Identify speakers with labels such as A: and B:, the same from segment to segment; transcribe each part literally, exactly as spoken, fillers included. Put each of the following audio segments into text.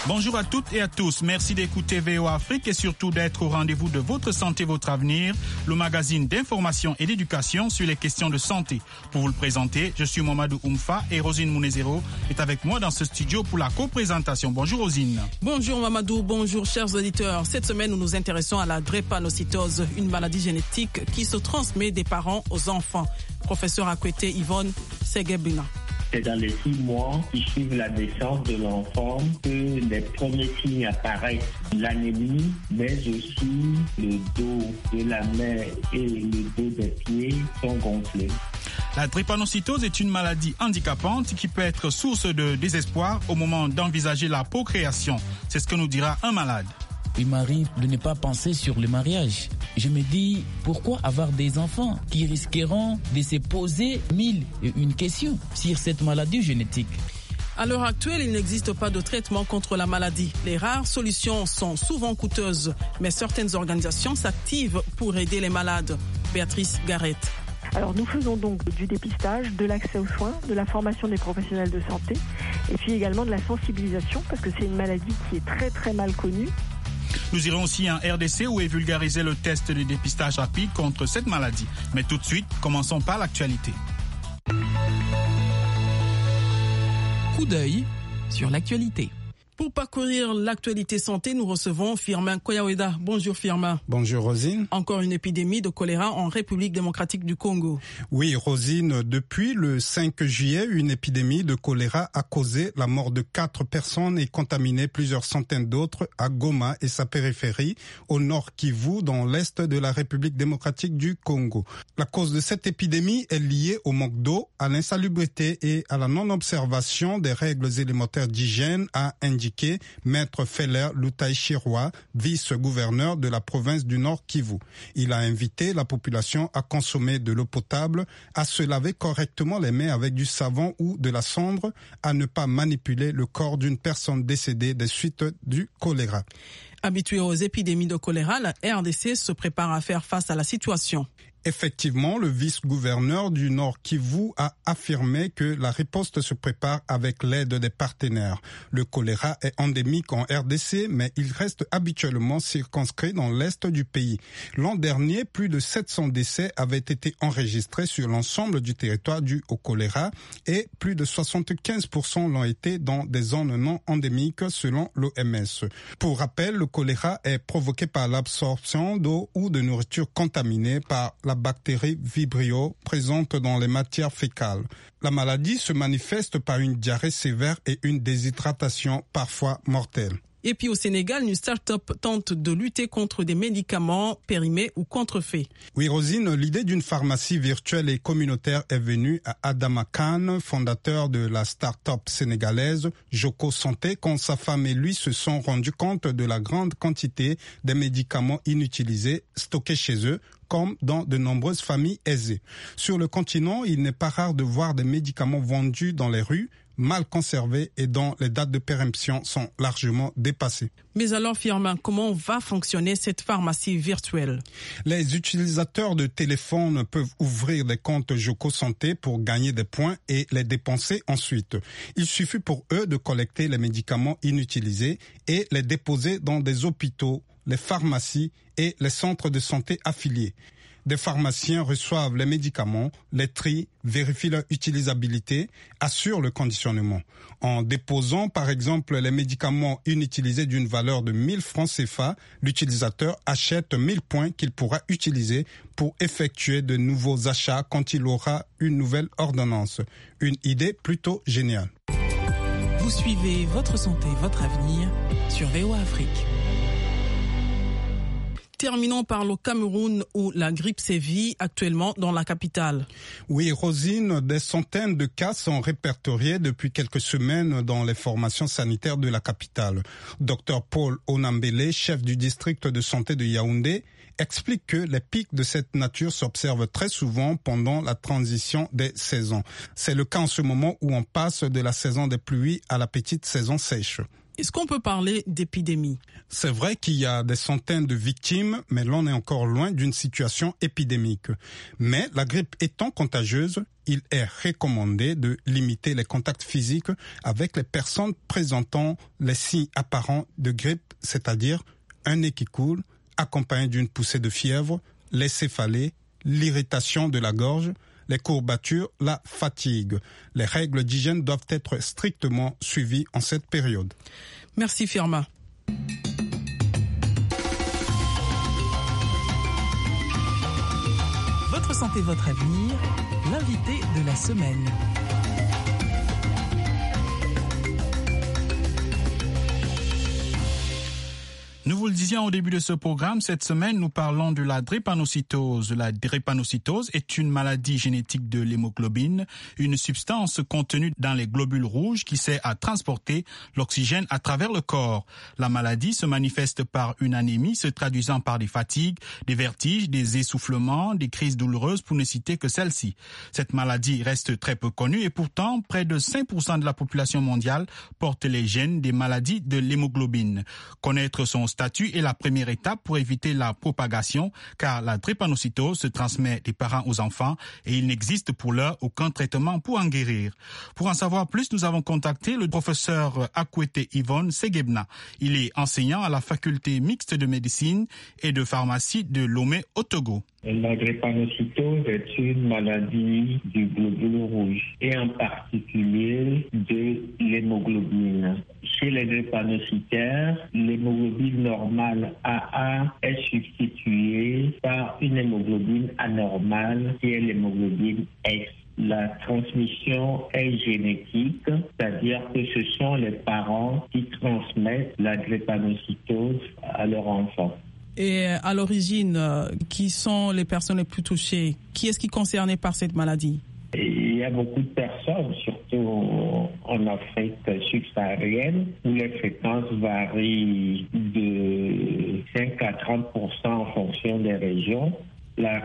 A: Bonjour à toutes et à tous. Merci d'écouter V O A Afrique et surtout d'être au rendez-vous de votre santé, votre avenir, le magazine d'information et d'éducation sur les questions de santé. Pour vous le présenter, je suis Mamadou Oumfa et Rosine Mounezero est avec moi dans ce studio pour la co-présentation. Bonjour Rosine.
B: Bonjour Mamadou, bonjour chers auditeurs. Cette semaine, nous nous intéressons à la drépanocytose, une maladie génétique qui se transmet des parents aux enfants. Professeur Akwete Yvonne Segebina.
C: C'est dans les six mois qui suivent la naissance de l'enfant que les premiers signes apparaissent. L'anémie, mais aussi le dos de la main et le dos des pieds sont gonflés.
A: La drépanocytose est une maladie handicapante qui peut être source de désespoir au moment d'envisager la procréation. C'est ce que nous dira un malade.
D: Il m'arrive de ne pas penser sur le mariage. Je me dis, pourquoi avoir des enfants qui risqueront de se poser mille et une questions sur cette maladie génétique?
B: À l'heure actuelle, il n'existe pas de traitement contre la maladie. Les rares solutions sont souvent coûteuses, mais certaines organisations s'activent pour aider les malades. Béatrice Garrett.
E: Alors nous faisons donc du dépistage, de l'accès aux soins, de la formation des professionnels de santé et puis également de la sensibilisation parce que c'est une maladie qui est très très mal connue.
A: Nous irons aussi en R D C où est vulgarisé le test de dépistage rapide contre cette maladie. Mais tout de suite, commençons par l'actualité.
B: Coup d'œil sur l'actualité. Pour parcourir l'actualité santé, nous recevons Firmin Koyaweda. Bonjour Firmin.
F: Bonjour Rosine.
B: Encore une épidémie de choléra en République démocratique du Congo.
F: Oui Rosine, depuis le cinq juillet, une épidémie de choléra a causé la mort de quatre personnes et contaminé plusieurs centaines d'autres à Goma et sa périphérie, au nord Kivu, dans l'est de la République démocratique du Congo. La cause de cette épidémie est liée au manque d'eau, à l'insalubrité et à la non-observation des règles élémentaires d'hygiène, a indiqué Maître Feller Lutaïchiroa, vice-gouverneur de la province du Nord Kivu. Il a invité la population à consommer de l'eau potable, à se laver correctement les mains avec du savon ou de la cendre, à ne pas manipuler le corps d'une personne décédée des suites du choléra.
B: Habitué aux épidémies de choléra, la R D C se prépare à faire face à la situation.
F: Effectivement, le vice-gouverneur du Nord Kivu a affirmé que la riposte se prépare avec l'aide des partenaires. Le choléra est endémique en R D C, mais il reste habituellement circonscrit dans l'est du pays. L'an dernier, plus de sept cents décès avaient été enregistrés sur l'ensemble du territoire dû au choléra et plus de soixante-quinze pour cent l'ont été dans des zones non endémiques selon l'O M S. Pour rappel, le choléra est provoqué par l'absorption d'eau ou de nourriture contaminée par la bactérie Vibrio présente dans les matières fécales. La maladie se manifeste par une diarrhée sévère et une déshydratation parfois mortelle.
B: Et puis au Sénégal, une start-up tente de lutter contre des médicaments périmés ou contrefaits.
F: Oui, Rosine, l'idée d'une pharmacie virtuelle et communautaire est venue à Adama Khan, fondateur de la start-up sénégalaise Joko Santé, quand sa femme et lui se sont rendus compte de la grande quantité des médicaments inutilisés stockés chez eux, comme dans de nombreuses familles aisées. Sur le continent, il n'est pas rare de voir des médicaments vendus dans les rues, mal conservés et dont les dates de péremption sont largement dépassées.
B: Mais alors, Firmin, comment va fonctionner cette pharmacie virtuelle?
F: Les utilisateurs de téléphone peuvent ouvrir des comptes Joko Santé pour gagner des points et les dépenser ensuite. Il suffit pour eux de collecter les médicaments inutilisés et les déposer dans des hôpitaux, les pharmacies et les centres de santé affiliés. Des pharmaciens reçoivent les médicaments, les trient, vérifient leur utilisabilité, assurent le conditionnement. En déposant par exemple les médicaments inutilisés d'une valeur de mille francs C F A, l'utilisateur achète mille points qu'il pourra utiliser pour effectuer de nouveaux achats quand il aura une nouvelle ordonnance. Une idée plutôt géniale.
B: Vous suivez Votre santé, votre avenir sur V O A Afrique. Terminons par le Cameroun où la grippe sévit actuellement dans la capitale.
F: Oui, Rosine, des centaines de cas sont répertoriés depuis quelques semaines dans les formations sanitaires de la capitale. Docteur Paul Onambele, chef du district de santé de Yaoundé, explique que les pics de cette nature s'observent très souvent pendant la transition des saisons. C'est le cas en ce moment où on passe de la saison des pluies à la petite saison sèche.
B: Est-ce qu'on peut parler d'épidémie?
F: C'est vrai qu'il y a des centaines de victimes, mais l'on est encore loin d'une situation épidémique. Mais la grippe étant contagieuse, il est recommandé de limiter les contacts physiques avec les personnes présentant les signes apparents de grippe, c'est-à-dire un nez qui coule, accompagné d'une poussée de fièvre, les céphalées, l'irritation de la gorge, les courbatures, la fatigue. Les règles d'hygiène doivent être strictement suivies en cette période.
B: Merci Firma.
G: Votre santé, votre avenir, l'invité de la semaine.
A: Nous vous le disions au début de ce programme, cette semaine, nous parlons de la drépanocytose. La drépanocytose est une maladie génétique de l'hémoglobine, une substance contenue dans les globules rouges qui sert à transporter l'oxygène à travers le corps. La maladie se manifeste par une anémie se traduisant par des fatigues, des vertiges, des essoufflements, des crises douloureuses pour ne citer que celle-ci. Cette maladie reste très peu connue et pourtant, près de cinq pour cent de la population mondiale porte les gènes des maladies de l'hémoglobine. Connaître son statut est la première étape pour éviter la propagation, car la drépanocytose se transmet des parents aux enfants et il n'existe pour l'heure aucun traitement pour en guérir. Pour en savoir plus, nous avons contacté le professeur Akwete Yvonne Segebna. Il est enseignant à la faculté mixte de médecine et de pharmacie de Lomé au Togo.
C: La drépanocytose est une maladie du globule rouge et en particulier de l'hémoglobine. Chez les drépanocytaires, l'hémoglobine normale A A est substituée par une hémoglobine anormale qui est l'hémoglobine S. La transmission est génétique, c'est-à-dire que ce sont les parents qui transmettent la drépanocytose à leur enfant.
B: Et à l'origine, qui sont les personnes les plus touchées? Qui est-ce qui est concerné par cette maladie?
C: Il y a beaucoup de personnes, surtout en Afrique subsaharienne, où les fréquences varient de cinq à trente pour cent en fonction des régions. La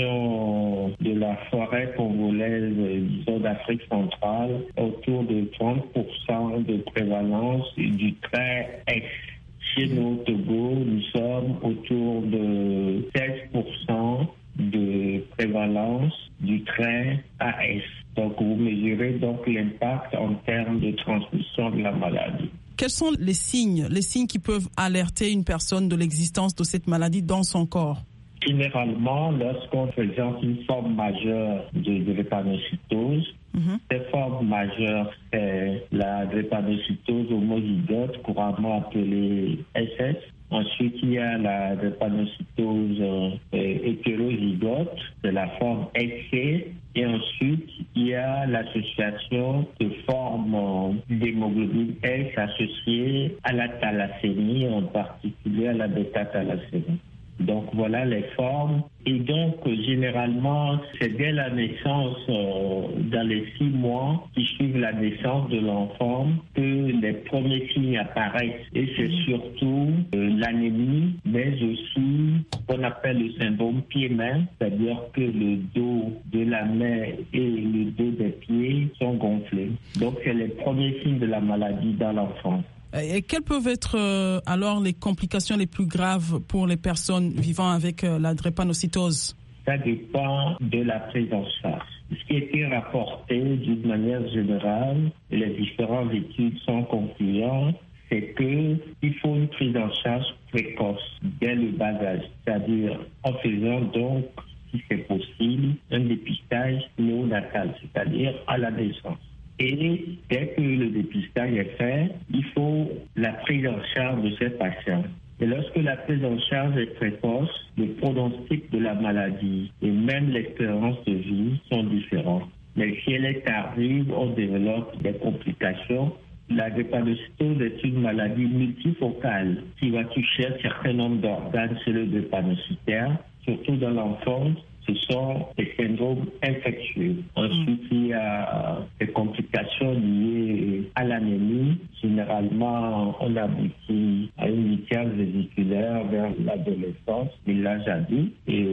C: région de la forêt congolaise, disons d'Afrique centrale, autour de trente pour cent de prévalence du trait X. Chez nous, au Togo, nous sommes autour de seize pour cent de prévalence du trait A S. Donc, vous mesurez donc l'impact en termes de transmission de la maladie.
B: Quels sont les signes, les signes qui peuvent alerter une personne de l'existence de cette maladie dans son corps?
C: Généralement, lorsqu'on présente une forme majeure de drépanocytose, mm-hmm. cette forme majeure, c'est la drépanocytose homozygote, couramment appelée S S. Ensuite, il y a la drépanocytose euh, hétérozygote, c'est la forme S C. Et ensuite, il y a l'association de formes d'hémoglobine S associée à la thalassémie, en particulier à la bêta-thalassémie. Donc voilà les formes. Et donc généralement, c'est dès la naissance, euh, dans les six mois qui suivent la naissance de l'enfant, que les premiers signes apparaissent. Et c'est surtout euh, l'anémie, mais aussi ce qu'on appelle le syndrome pied-main, c'est-à-dire que le dos de la main et le dos des pieds sont gonflés. Donc c'est les premiers signes de la maladie dans l'enfance.
B: Et quelles peuvent être euh, alors les complications les plus graves pour les personnes vivant avec euh, la drépanocytose?
C: Ça dépend de la prise en charge. Ce qui a été rapporté d'une manière générale, et les différentes études sont concluantes, c'est qu'il faut une prise en charge précoce dès le bas âge, c'est-à-dire en faisant donc, si c'est possible, un dépistage néonatal, c'est-à-dire à la naissance. Et dès que le dépistage est fait, il faut la prise en charge de ces patients. Et lorsque la prise en charge est précoce, le pronostic de la maladie et même l'espérance de vie sont différents. Mais si elle est tardive, on développe des complications. La drépanocytose est une maladie multifocale qui va toucher un certain nombre d'organes chez le drépanocytaire, surtout dans l'enfance. Ce sont des syndromes infectieux. Ensuite, il y a des complications liées à l'anémie. Généralement, on aboutit à une lithiase vésiculaire vers l'adolescence et l'âge adulte.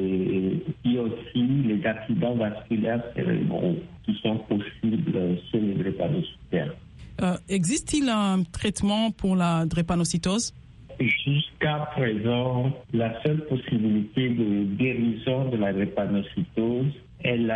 C: Et il y a aussi les accidents vasculaires cérébraux qui sont possibles chez les drépanocytaires.
B: Euh, existe-t-il un traitement pour la drépanocytose?
C: Jusqu'à présent, la seule possibilité de guérison de la drépanocytose est la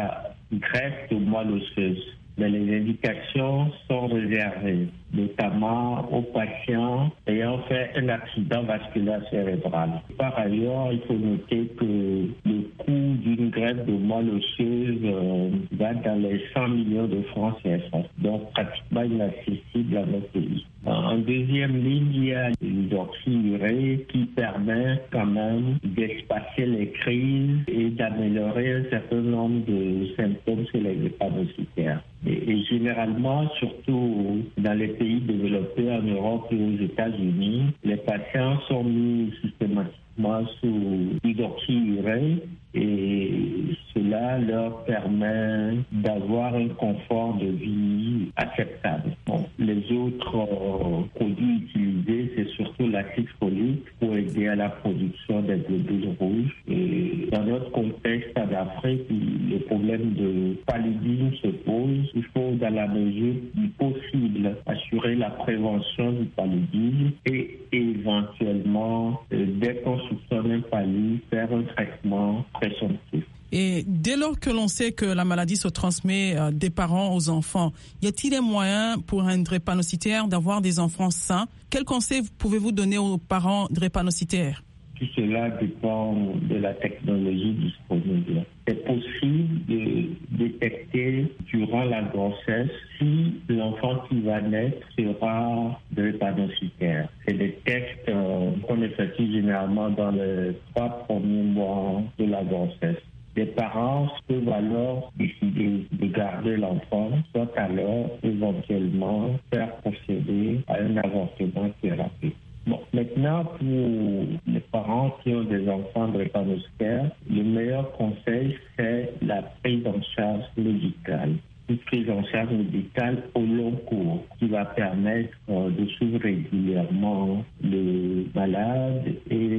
C: greffe de moelle osseuse. Mais les indications sont réservées, notamment aux patients ayant fait un accident vasculaire cérébral. Par ailleurs, il faut noter que le coût d'une greffe de moelle osseuse euh, va dans les cent millions de francs C F A, donc pratiquement inaccessible à notre pays. En deuxième ligne, il y a l'hydroxyurée qui permet quand même d'espacer les crises et d'améliorer un certain nombre de symptômes chez les drépanocytaires. Et, et généralement, surtout dans les pays développés en Europe et aux États-Unis, les patients sont mis systématiquement sous hydroxyurée et cela leur permet d'avoir un confort de vie acceptable. Bon, les autres euh, produits utilisés, c'est surtout l'acide folique pour aider à la production des globules rouges. Et dans notre contexte en Afrique, le problème de paludisme se pose. Il faut, dans la mesure du possible, assurer la prévention du paludisme et éventuellement, euh, dès qu'on soupçonne un palud, faire un traitement présomptif.
B: Et dès lors que l'on sait que la maladie se transmet euh, des parents aux enfants, y a-t-il des moyens pour un drépanocytaire d'avoir des enfants sains? Quels conseils pouvez-vous donner aux parents drépanocytaires?
C: Tout cela dépend de la technologie disponible. C'est possible de détecter durant la grossesse si l'enfant qui va naître sera drépanocytaire. C'est des tests euh, qu'on effectue généralement dans les trois premiers mois de la grossesse. Les parents peuvent alors décider de garder l'enfant, soit alors éventuellement faire procéder à un avortement thérapeutique. Bon, maintenant, pour les parents qui ont des enfants drépanocytaires, le meilleur conseil, c'est la prise en charge médicale. Une prise en charge médicale au long cours qui va permettre euh, de suivre régulièrement le malade et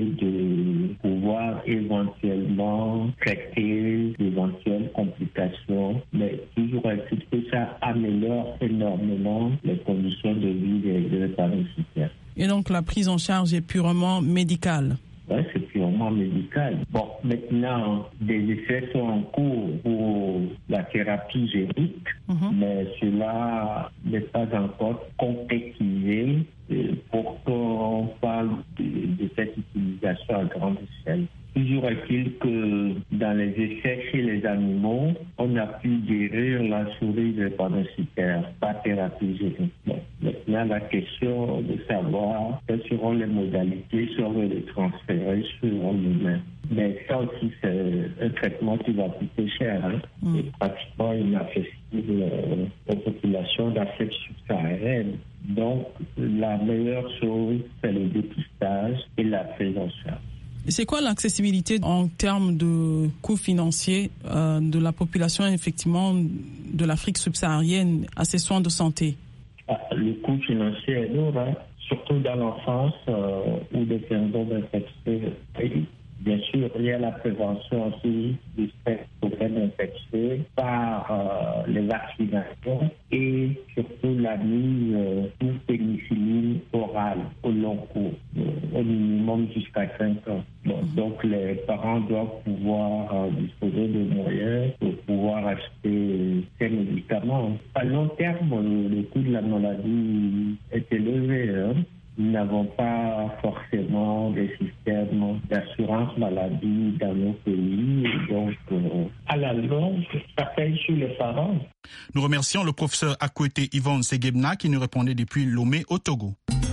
C: de pouvoir éventuellement traiter d'éventuelles complications. Mais toujours est-il que ça améliore énormément les conditions de vie des drépanocytaires.
B: Et donc la prise en charge est purement médicale?
C: Oui, c'est purement médical. Bon, maintenant, des essais sont en cours pour la thérapie génique, mm-hmm. mais cela n'est pas encore concrétisé pour qu'on parle de, de cette utilisation à grande échelle. Toujours est-il que dans les essais chez les animaux, on a pu guérir la souris drépanocytaire par thérapie génique. Bon, maintenant, la question de savoir quelles seront les modalités si on veut les transférer sur l'humain. Mais ça aussi, c'est un traitement qui va coûter cher. Hein? Mm. Et pratiquement inaccessible aux populations d'Afrique subsaharienne. Donc, la meilleure chose, c'est le dépistage et la prise en charge.
B: C'est quoi l'accessibilité en termes de coûts financiers euh, de la population, effectivement, de l'Afrique subsaharienne à ces soins de santé?
C: Ah, le coût financier est lourd, hein, surtout dans l'enfance euh, où des syndromes infectieux. Bien sûr, il y a la prévention aussi du problème infectieux par euh, les vaccinations et surtout la mise euh, sous pénicilline orale au long cours, euh, au minimum jusqu'à cinq ans. Bon, donc les parents doivent pouvoir euh, disposer de moyens pour pouvoir acheter ces médicaments. À long terme, le, le coût de la maladie est élevé. Hein. Nous n'avons pas forcément des systèmes d'assurance maladie dans nos pays. Donc, euh, à la longue, ça paye sur les parents.
A: Nous remercions le professeur Akwete Yvonne Segebna qui nous répondait depuis Lomé au Togo.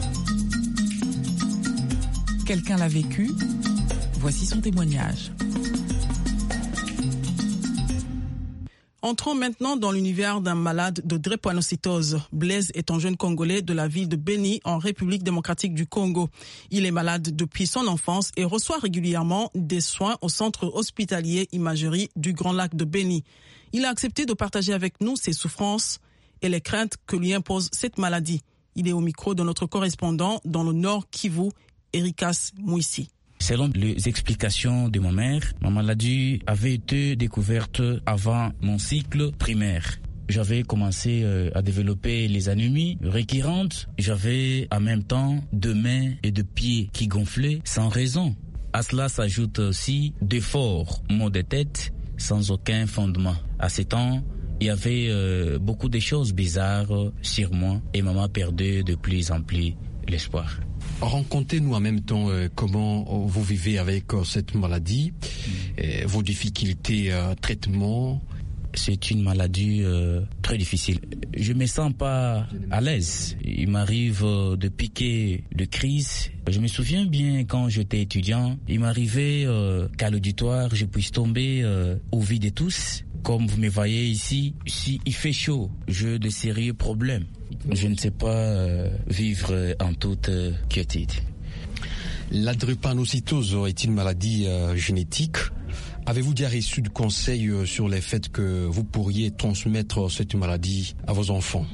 G: Quelqu'un l'a vécu. Voici son témoignage.
B: Entrons maintenant dans l'univers d'un malade de drépanocytose. Blaise est un jeune Congolais de la ville de Beni, en République démocratique du Congo. Il est malade depuis son enfance et reçoit régulièrement des soins au centre hospitalier Imagerie du Grand Lac de Beni. Il a accepté de partager avec nous ses souffrances et les craintes que lui impose cette maladie. Il est au micro de notre correspondant dans le Nord Kivu, Erikas Mouissi.
D: Selon les explications de ma mère, ma maladie avait été découverte avant mon cycle primaire. J'avais commencé à développer les anémies récurrentes. J'avais en même temps deux mains et deux pieds qui gonflaient sans raison. À cela s'ajoute aussi des forts maux de tête, sans aucun fondement. À ces temps, il y avait euh, beaucoup de choses bizarres sur moi et maman perdait de plus en plus l'espoir.
H: Racontez-nous en même temps euh, comment vous vivez avec euh, cette maladie, euh, vos difficultés de euh, traitement.
D: C'est une maladie euh, très difficile. Je me sens pas à l'aise. Il m'arrive euh, de piquer de crise. Je me souviens bien quand j'étais étudiant, il m'arrivait euh, qu'à l'auditoire, je puisse tomber euh, au vide de tous. Comme vous me voyez ici, si il fait chaud, j'ai de sérieux problèmes. Je ne sais pas euh, vivre en toute euh, quiétude.
H: La drépanocytose est une maladie euh, génétique. Avez-vous déjà reçu de conseils sur le fait que vous pourriez transmettre cette maladie à vos enfants?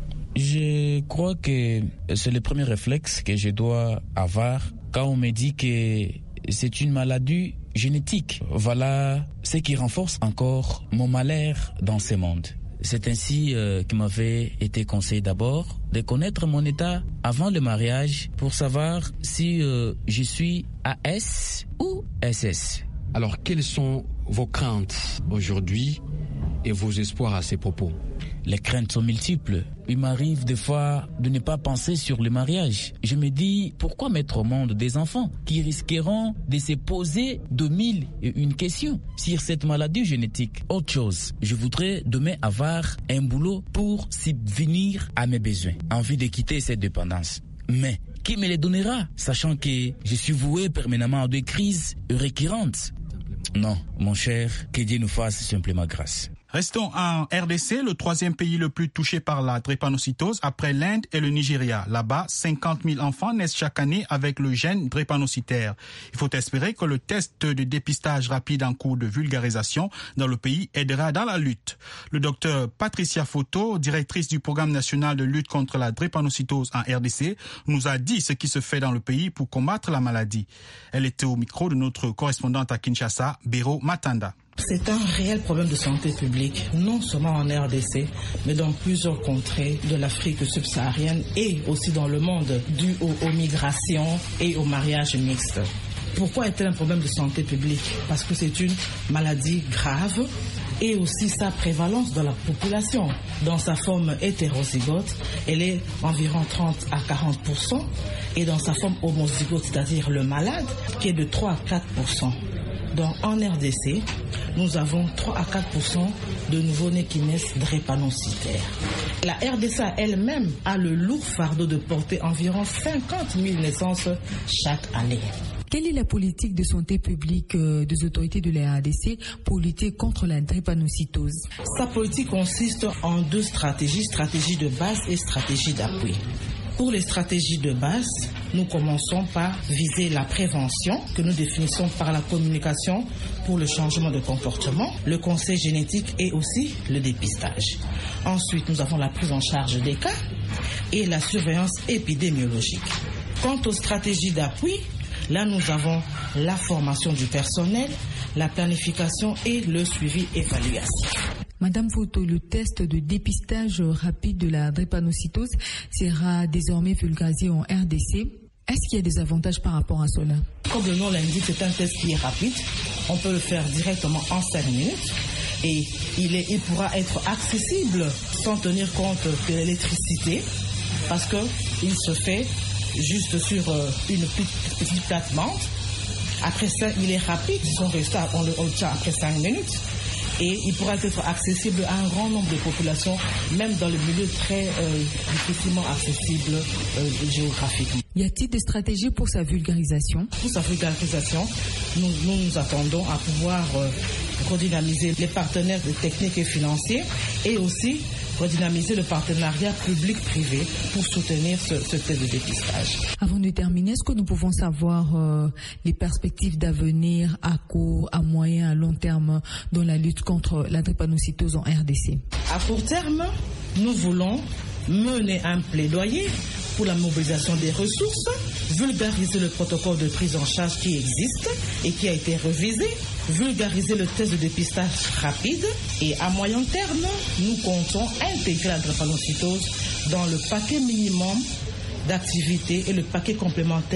D: Je crois que c'est le premier réflexe que je dois avoir quand on me dit que c'est une maladie génétique. Voilà ce qui renforce encore mon malheur dans ce monde. C'est ainsi euh, qu'il m'avait été conseillé d'abord de connaître mon état avant le mariage pour savoir si euh, je suis A S ou S S.
H: Alors, quelles sont vos craintes aujourd'hui et vos espoirs à ces propos?
D: Les craintes sont multiples. Il m'arrive des fois de ne pas penser sur le mariage. Je me dis, pourquoi mettre au monde des enfants qui risqueront de se poser de mille et une questions sur cette maladie génétique? Autre chose, je voudrais demain avoir un boulot pour subvenir à mes besoins. Envie de quitter cette dépendance. Mais qui me les donnera, sachant que je suis voué permanemment à des crises récurrentes? Non, mon cher, que Dieu nous fasse simplement grâce.
A: Restons en R D C, le troisième pays le plus touché par la drépanocytose après l'Inde et le Nigeria. Là-bas, cinquante mille enfants naissent chaque année avec le gène drépanocytaire. Il faut espérer que le test de dépistage rapide en cours de vulgarisation dans le pays aidera dans la lutte. Le docteur Patricia Foto, directrice du programme national de lutte contre la drépanocytose en R D C, nous a dit ce qui se fait dans le pays pour combattre la maladie. Elle était au micro de notre correspondante à Kinshasa, Béro Matanda.
I: C'est un réel problème de santé publique, non seulement en R D C, mais dans plusieurs contrées de l'Afrique subsaharienne et aussi dans le monde, dû aux, aux migrations et aux mariages mixtes. Pourquoi est-elle un problème de santé publique? Parce que c'est une maladie grave et aussi sa prévalence dans la population. Dans sa forme hétérozygote, elle est environ trente à quarante pour cent et dans sa forme homozygote, c'est-à-dire le malade, qui est de trois à quatre pour cent. Donc en R D C, nous avons trois à quatre pour cent de nouveau-nés qui naissent drépanocytaires. La R D C elle-même a le lourd fardeau de porter environ cinquante mille naissances chaque année.
J: Quelle est la politique de santé publique des autorités de la R D C pour lutter contre la drépanocytose?
I: Sa politique consiste en deux stratégies, stratégie de base et stratégie d'appui. Pour les stratégies de base, nous commençons par viser la prévention que nous définissons par la communication pour le changement de comportement, le conseil génétique et aussi le dépistage. Ensuite, nous avons la prise en charge des cas et la surveillance épidémiologique. Quant aux stratégies d'appui, là nous avons la formation du personnel, la planification et le suivi évaluation.
J: Madame Foto, le test de dépistage rapide de la drépanocytose sera désormais vulgarisé en R D C. Est-ce qu'il y a des avantages par rapport à cela?
I: Comme le nom l'indique, c'est un test qui est rapide. On peut le faire directement en cinq minutes et il, est, il pourra être accessible sans tenir compte de l'électricité parce qu'il se fait juste sur une petite, petite plate-bande. Après ça, il est rapide. Son résultat, on le obtient après cinq minutes. Et il pourra être accessible à un grand nombre de populations, même dans le milieu très euh, difficilement accessible euh, géographiquement.
J: Y a-t-il des stratégies pour sa vulgarisation?
I: Pour sa vulgarisation, nous nous, nous attendons à pouvoir euh, redynamiser les partenaires techniques et financiers et aussi redynamiser le partenariat public-privé pour soutenir ce, ce test de dépistage.
J: Avant de terminer, est-ce que nous pouvons savoir euh, les perspectives d'avenir à court, à moyen, à long terme dans la lutte contre la drépanocytose en R D C?
I: À court terme, nous voulons mener un plaidoyer pour la mobilisation des ressources, vulgariser le protocole de prise en charge qui existe et qui a été revisé, vulgariser le test de dépistage rapide et à moyen terme, nous comptons intégrer la drépanocytose dans le paquet minimum d'activités et le paquet complémentaire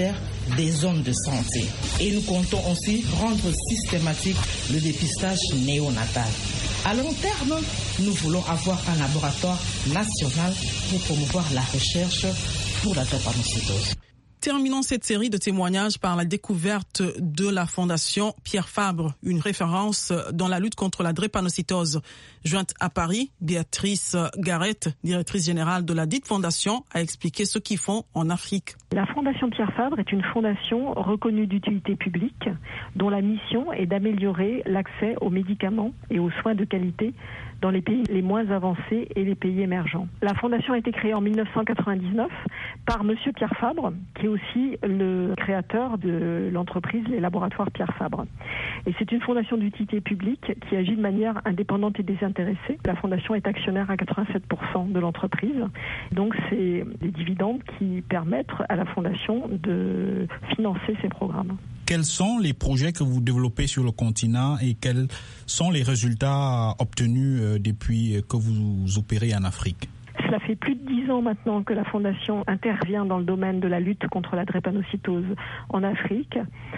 I: des zones de santé. Et nous comptons aussi rendre systématique le dépistage néonatal. À long terme, nous voulons avoir un laboratoire national pour promouvoir la recherche pour la drépanocytose.
B: Terminons cette série de témoignages par la découverte de la Fondation Pierre Fabre, une référence dans la lutte contre la drépanocytose. Jointe à Paris, Béatrice Garrett, directrice générale de la dite fondation, a expliqué ce qu'ils font en Afrique.
E: La Fondation Pierre Fabre est une fondation reconnue d'utilité publique dont la mission est d'améliorer l'accès aux médicaments et aux soins de qualité dans les pays les moins avancés et les pays émergents. La fondation a été créée en mille neuf cent quatre-vingt-dix-neuf par Monsieur Pierre Fabre, qui est aussi le créateur de l'entreprise Les Laboratoires Pierre Fabre. Et c'est une fondation d'utilité publique qui agit de manière indépendante et désintéressée. La fondation est actionnaire à quatre-vingt-sept pour cent de l'entreprise. Donc c'est les dividendes qui permettent à la fondation de financer ses programmes.
A: Quels sont les projets que vous développez sur le continent et quels sont les résultats obtenus depuis que vous opérez en Afrique ?
E: Cela fait plus de dix ans maintenant que la Fondation intervient dans le domaine de la lutte contre la drépanocytose en Afrique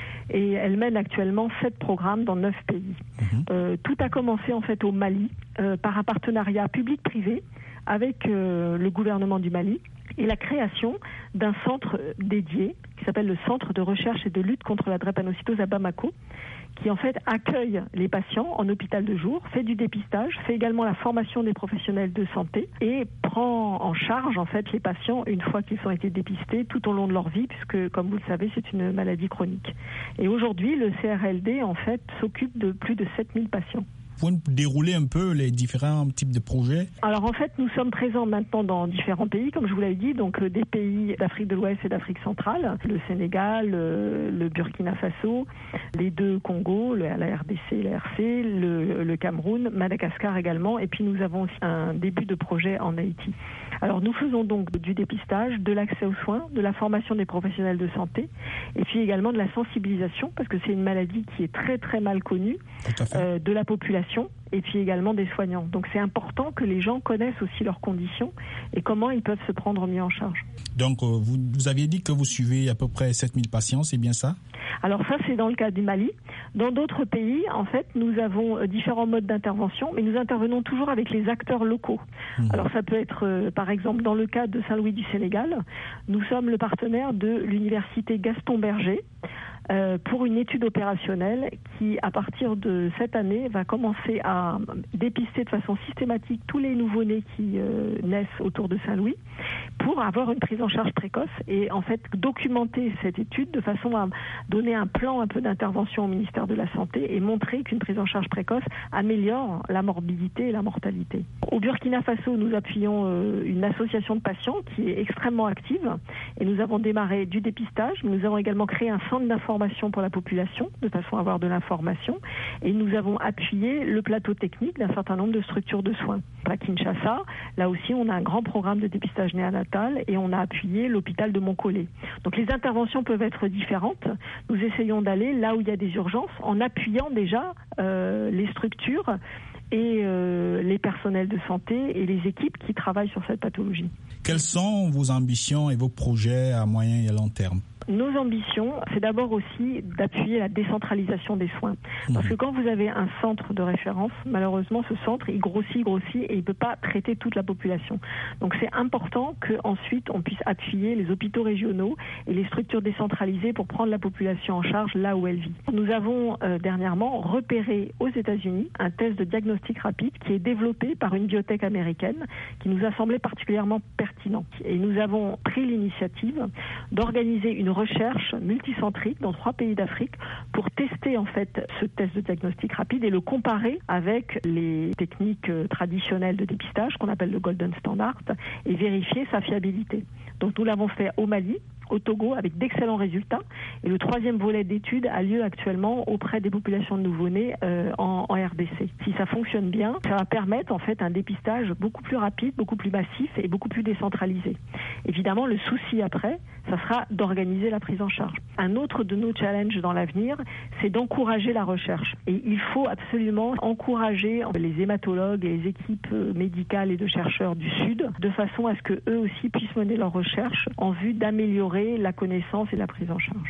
E: et elle mène actuellement sept programmes dans neuf pays. Mmh. Euh, tout a commencé en fait au Mali euh, par un partenariat public-privé avec euh, le gouvernement du Mali et la création d'un centre dédié qui s'appelle le Centre de recherche et de lutte contre la drépanocytose à Bamako, qui en fait accueille les patients en hôpital de jour, fait du dépistage, fait également la formation des professionnels de santé et prend en charge en fait les patients une fois qu'ils ont été dépistés tout au long de leur vie, puisque comme vous le savez c'est une maladie chronique. Et aujourd'hui le C R L D en fait s'occupe de plus de sept mille patients.
A: Vous pouvez dérouler un peu les différents types de projets ?
E: Alors en fait, nous sommes présents maintenant dans différents pays, comme je vous l'avais dit, donc des pays d'Afrique de l'Ouest et d'Afrique centrale, le Sénégal, le, le Burkina Faso, les deux Congos, la R D C et la R C, le, le Cameroun, Madagascar également, et puis nous avons aussi un début de projet en Haïti. Alors nous faisons donc du dépistage, de l'accès aux soins, de la formation des professionnels de santé, et puis également de la sensibilisation, parce que c'est une maladie qui est très très mal connue, euh, de la population, et puis également des soignants. Donc c'est important que les gens connaissent aussi leurs conditions et comment ils peuvent se prendre mieux en charge.
A: Donc euh, vous, vous aviez dit que vous suivez à peu près sept mille patients, c'est bien ça ?
E: Alors ça c'est dans le cas du Mali. Dans d'autres pays, en fait, nous avons euh, différents modes d'intervention, mais nous intervenons toujours avec les acteurs locaux. Mmh. Alors ça peut être euh, par exemple dans le cas de Saint-Louis du Sénégal, nous sommes le partenaire de l'université Gaston Berger, Euh, pour une étude opérationnelle qui, à partir de cette année, va commencer à dépister de façon systématique tous les nouveau-nés qui euh, naissent autour de Saint-Louis pour avoir une prise en charge précoce et en fait documenter cette étude de façon à donner un plan un peu d'intervention au ministère de la Santé et montrer qu'une prise en charge précoce améliore la morbidité et la mortalité. Au Burkina Faso, nous appuyons euh, une association de patients qui est extrêmement active et nous avons démarré du dépistage, mais nous avons également créé un centre d'information pour la population, de façon à avoir de l'information. Et nous avons appuyé le plateau technique d'un certain nombre de structures de soins. À Kinshasa, là aussi, on a un grand programme de dépistage néonatal et on a appuyé l'hôpital de Moncolé. Donc les interventions peuvent être différentes. Nous essayons d'aller là où il y a des urgences en appuyant déjà euh, les structures et euh, les personnels de santé et les équipes qui travaillent sur cette pathologie.
A: Quelles sont vos ambitions et vos projets à moyen et à long terme ?
E: Nos ambitions, c'est d'abord aussi d'appuyer la décentralisation des soins. Parce que quand vous avez un centre de référence, malheureusement, ce centre, il grossit, grossit et il ne peut pas traiter toute la population. Donc c'est important qu'ensuite, on puisse appuyer les hôpitaux régionaux et les structures décentralisées pour prendre la population en charge là où elle vit. Nous avons euh, dernièrement repéré aux États-Unis un test de diagnostic rapide qui est développé par une biotech américaine qui nous a semblé particulièrement pertinent. Et nous avons pris l'initiative d'organiser une recherche multicentrique dans trois pays d'Afrique pour tester en fait ce test de diagnostic rapide et le comparer avec les techniques traditionnelles de dépistage qu'on appelle le Golden Standard et vérifier sa fiabilité. Donc nous l'avons fait au Mali, au Togo avec d'excellents résultats et le troisième volet d'étude a lieu actuellement auprès des populations de nouveau-nés euh, en, en R D C. Si ça fonctionne bien, ça va permettre en fait un dépistage beaucoup plus rapide, beaucoup plus massif et beaucoup plus décentralisé. Évidemment, le souci après, ça sera d'organiser la prise en charge. Un autre de nos challenges dans l'avenir, c'est d'encourager la recherche. Et il faut absolument encourager les hématologues et les équipes médicales et de chercheurs du Sud de façon à ce qu'eux aussi puissent mener leur recherche en vue d'améliorer la connaissance et la prise en charge.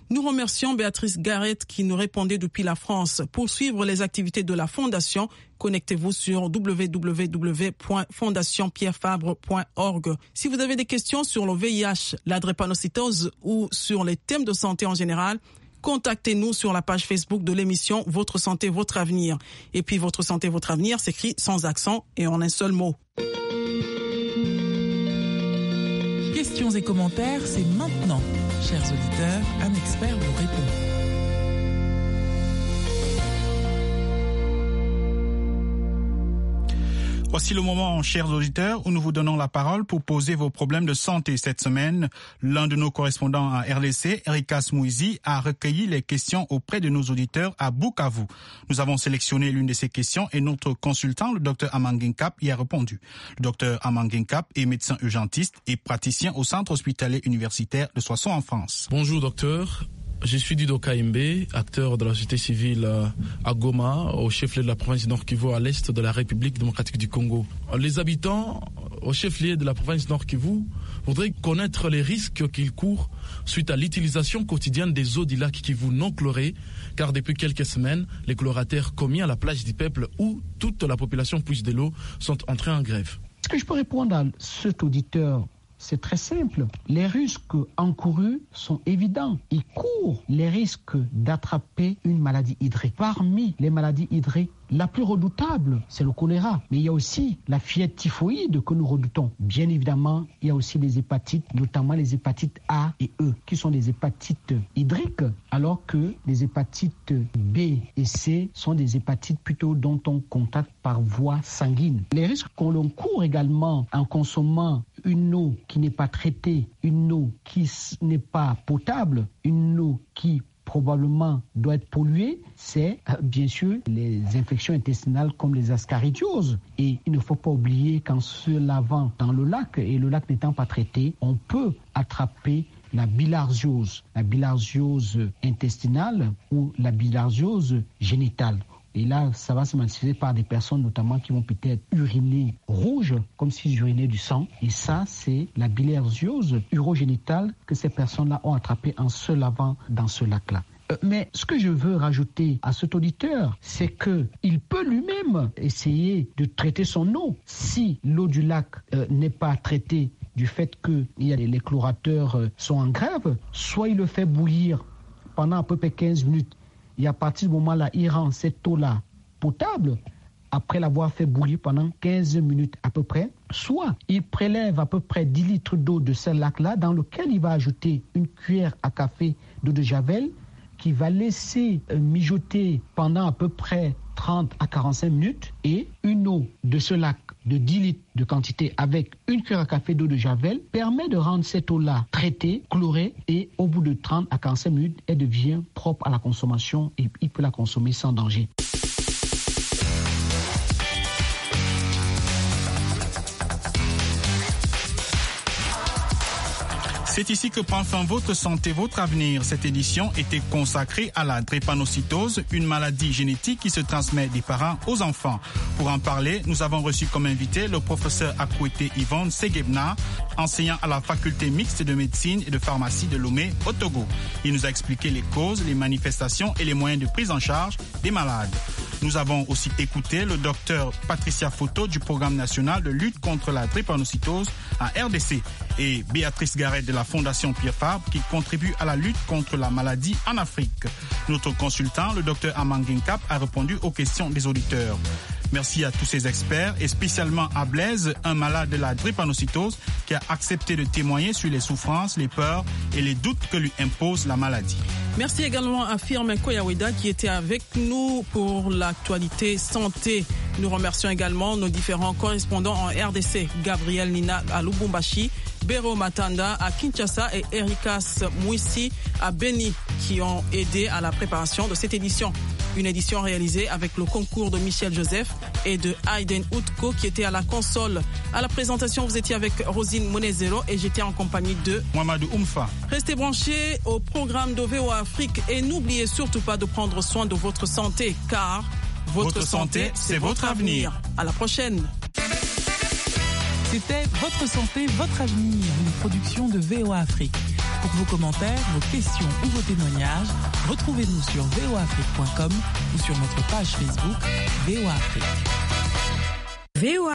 B: Nous remercions Béatrice Garrett qui nous répondait depuis la France. Pour suivre les activités de la Fondation, connectez-vous sur w w w point fondation pierre fabre point org. Si vous avez des questions sur le V I H, la drépanocytose ou sur les thèmes de santé en général, contactez-nous sur la page Facebook de l'émission Votre Santé, Votre Avenir. Et puis Votre Santé, Votre Avenir s'écrit sans accent et en un seul mot.
G: Questions et commentaires, c'est maintenant. Chers auditeurs, un expert vous répond.
A: Voici le moment, chers auditeurs, où nous vous donnons la parole pour poser vos problèmes de santé. Cette semaine, l'un de nos correspondants à R D C, Erikas Mouizi, a recueilli les questions auprès de nos auditeurs à Bukavu. Nous avons sélectionné l'une de ces questions et notre consultant, le docteur Amangenkap, y a répondu. Le docteur Amangenkap est médecin urgentiste et praticien au centre hospitalier universitaire de Soissons en France.
K: Bonjour docteur. Je suis Dido Kaimbe, acteur de la société civile à Goma, au chef-lieu de la province du Nord Kivu, à l'est de la République démocratique du Congo. Les habitants au chef-lieu de la province Nord Kivu voudraient connaître les risques qu'ils courent suite à l'utilisation quotidienne des eaux du lac Kivu non chlorées, car depuis quelques semaines, les chlorateurs commis à la plage du peuple où toute la population puise de l'eau sont entrés en grève.
L: Est-ce que je peux répondre à cet auditeur ? C'est très simple. Les risques encourus sont évidents. Ils courent les risques d'attraper une maladie hydrique. Parmi les maladies hydriques, la plus redoutable, c'est le choléra. Mais il y a aussi la fièvre typhoïde que nous redoutons. Bien évidemment, il y a aussi les hépatites, notamment les hépatites A et E, qui sont des hépatites hydriques, alors que les hépatites B et C sont des hépatites plutôt dont on contacte par voie sanguine. Les risques qu'on court également en consommant une eau qui n'est pas traitée, une eau qui n'est pas potable, une eau qui probablement doit être polluée, c'est euh, bien sûr les infections intestinales comme les ascaridioses. Et il ne faut pas oublier qu'en se lavant dans le lac, et le lac n'étant pas traité, on peut attraper la bilharziose, la bilharziose intestinale ou la bilharziose génitale. Et là, ça va se manifester par des personnes notamment qui vont peut-être uriner rouge, comme s'ils urinaient du sang. Et ça, c'est la bilharziose urogénitale que ces personnes-là ont attrapée en se lavant dans ce lac-là. Euh, mais ce que je veux rajouter à cet auditeur, c'est qu'il peut lui-même essayer de traiter son eau. Si l'eau du lac euh, n'est pas traitée du fait que y a les, les chlorateurs euh, sont en grève, soit il le fait bouillir pendant à peu près quinze minutes, et à partir du moment-là, il rend cette eau-là potable, après l'avoir fait bouillir pendant quinze minutes à peu près, soit il prélève à peu près dix litres d'eau de ce lac-là, dans lequel il va ajouter une cuillère à café d'eau de javel, qui va laisser mijoter pendant à peu près trente à quarante-cinq minutes, et une eau de ce lac de dix litres de quantité avec une cuillère à café d'eau de javel permet de rendre cette eau-là traitée, chlorée, et au bout de trente à quarante-cinq minutes, elle devient propre à la consommation et il peut la consommer sans danger.
A: C'est ici que prend fin Votre Santé, Votre Avenir. Cette édition était consacrée à la drépanocytose, une maladie génétique qui se transmet des parents aux enfants. Pour en parler, nous avons reçu comme invité le professeur Akwete Yvonne Segebna, enseignant à la faculté mixte de médecine et de pharmacie de Lomé au Togo. Il nous a expliqué les causes, les manifestations et les moyens de prise en charge des malades. Nous avons aussi écouté le docteur Patricia Foto du Programme national de lutte contre la drépanocytose à R D C et Béatrice Garrett de la Fondation Pierre Fabre qui contribue à la lutte contre la maladie en Afrique. Notre consultant, le docteur Amangenkap, a répondu aux questions des auditeurs. Merci à tous ces experts et spécialement à Blaise, un malade de la drépanocytose qui a accepté de témoigner sur les souffrances, les peurs et les doutes que lui impose la maladie.
B: Merci également à Firmin Koyaweda qui était avec nous pour l'actualité santé. Nous remercions également nos différents correspondants en R D C, Gabriel Nina à Lubumbashi, Bero Matanda à Kinshasa et Erikas Mouissi à Beni qui ont aidé à la préparation de cette édition. Une édition réalisée avec le concours de Michel Joseph et de Aiden Outko qui était à la console. À la présentation, vous étiez avec Rosine Monezero et j'étais en compagnie de
A: Mohamedou Oumfa.
B: Restez branchés au programme de V O A Afrique et n'oubliez surtout pas de prendre soin de votre santé car votre,
A: votre santé, santé c'est votre avenir. avenir.
B: À la prochaine.
G: C'était Votre santé, votre avenir, une production de V O A Afrique. Pour vos commentaires, vos questions ou vos témoignages, retrouvez-nous sur v o afrique point com ou sur notre page Facebook V O A Afrique.
B: V O A